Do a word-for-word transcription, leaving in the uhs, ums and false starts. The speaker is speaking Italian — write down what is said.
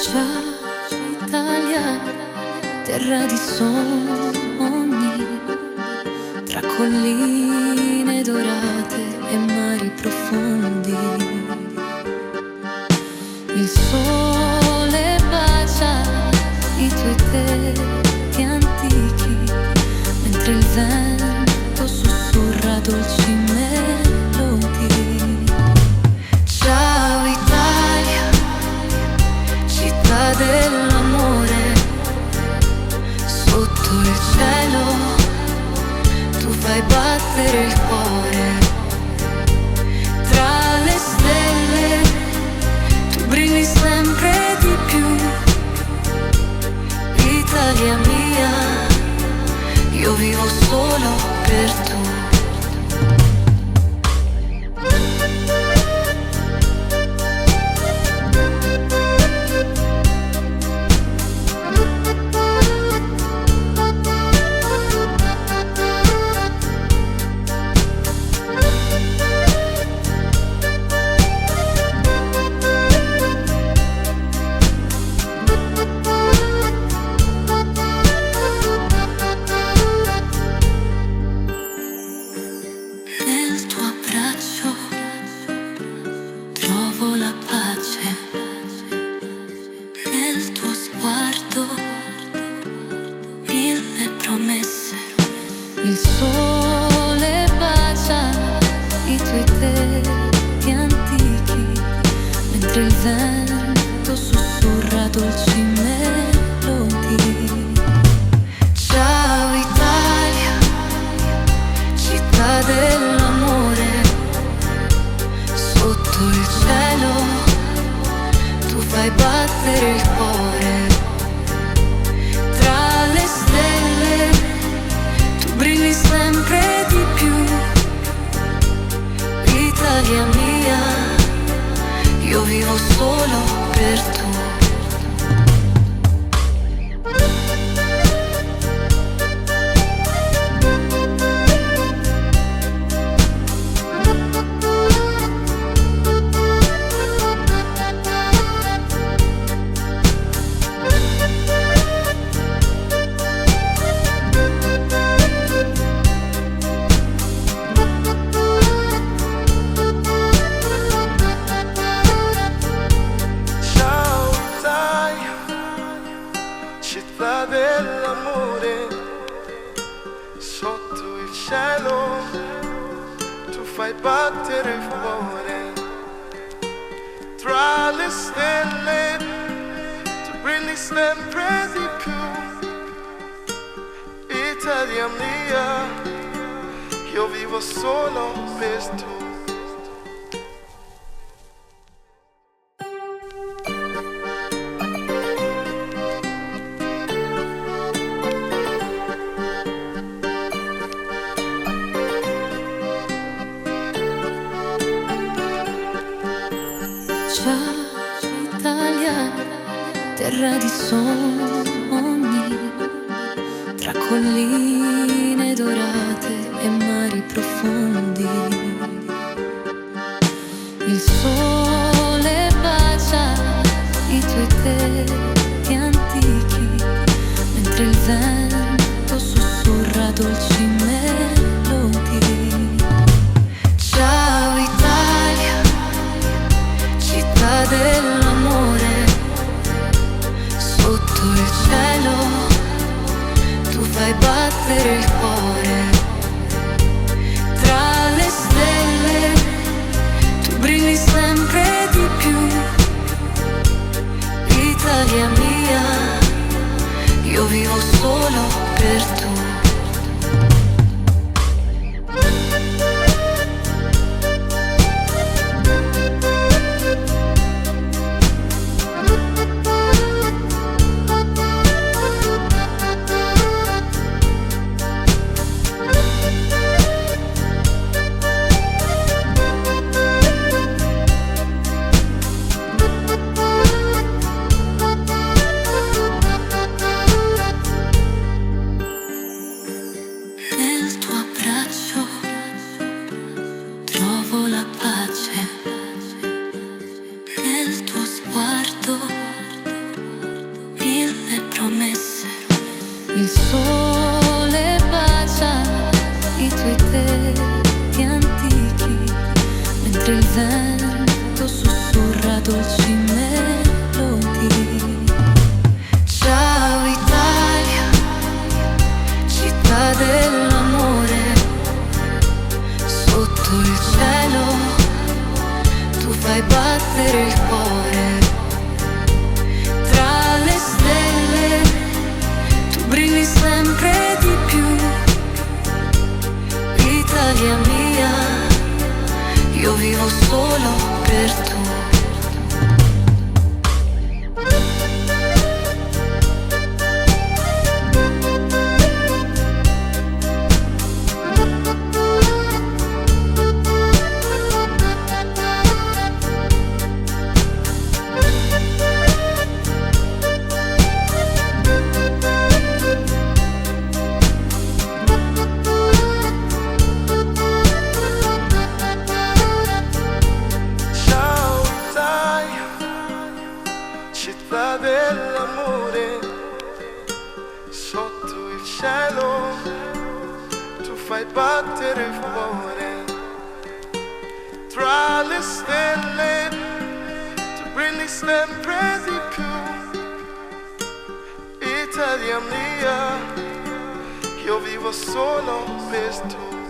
Ciao Italia, terra di sogni, tra colline dorate e mari profondi. Il sole bacia i tuoi tetti antichi, mentre il vento sussurra dolci melodie. Ciao Italia, città dell'amore, sotto il cielo tu fai battere il cuore. Tra le stelle tu brilli sempre di più. Italia mia, io vivo solo per tu. Il sole bacia i tuoi tetti antichi, mentre il vento sussurra dolci melodie. Ciao Italia, città dell'amore, sotto il cielo tu fai battere il cuore. Tra le stelle brilli sempre di più. Italia mia, io vivo solo per tu. Città dell'amore, sotto il cielo tu fai battere il cuore. Tra le stelle tu brilli sempre di più. Italia mia, io vivo solo per tu. Ciao Italia, terra di sogni, tra colline dorate e mari profondi. Il sole bacia i tuoi tetti antichi, mentre il vento sussurra dolci melodie. Ciao Italia, città dell'amore, sotto il cielo tu fai battere il cuore. Tra le stelle tu brilli sempre di più. Italia mia, io vivo solo per tu. fai battere il cuore. Tra le stelle tu brilli sempre di più. Italia mia, io vivo solo per tu. Città dell'amore, sotto il cielo tu fai battere il cuore. Tra le stelle tu brilli sempre di più. Italia mia, io vivo solo per tu.